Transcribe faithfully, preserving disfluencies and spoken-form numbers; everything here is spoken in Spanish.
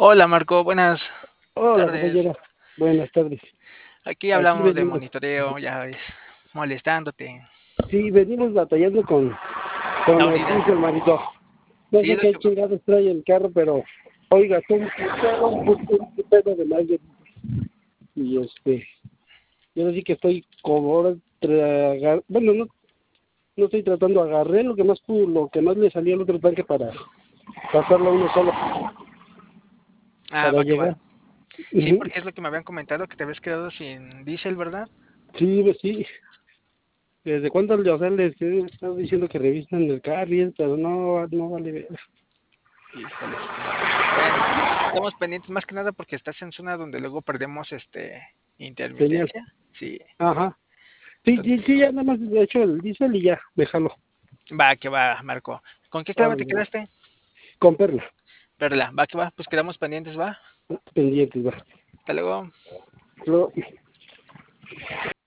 Hola Marco, buenas Hola, tardes. compañera. Buenas tardes. Aquí Aquí hablamos de venimos. monitoreo, ya ves, molestándote. Sí, venimos batallando con, con La el unidad. diésel, manito. No Sí, sé es lo qué que... chingados trae el carro, pero oiga, tú un pedo, un pu- un pedo de mal. Y este, yo sí que estoy como ahora, tragar, bueno, no, no estoy tratando, agarré lo que más pudo, lo que más le salía al otro tanque para pasarlo a uno solo, Ah, para va que va. llegar. Sí, Ujú. porque es lo que me habían comentado, que te habías quedado sin diésel, ¿verdad? Sí, pues sí. ¿Desde cuándo, o sea, les he estado diciendo que revisan el carro, pero no, no vale ver. Híjoles, no. Bueno, estamos pendientes más que nada porque estás en zona donde luego perdemos este Señal. intermitencia. Sí, Ajá. Sí, sí, entonces, sí, ya nada más he hecho el diésel y ya, déjalo. va que va, Marco. ¿Con qué clave te Órale, quedaste? con Perla, Perla, va que va, pues quedamos pendientes, va. pendientes, va. Hasta luego. Lo-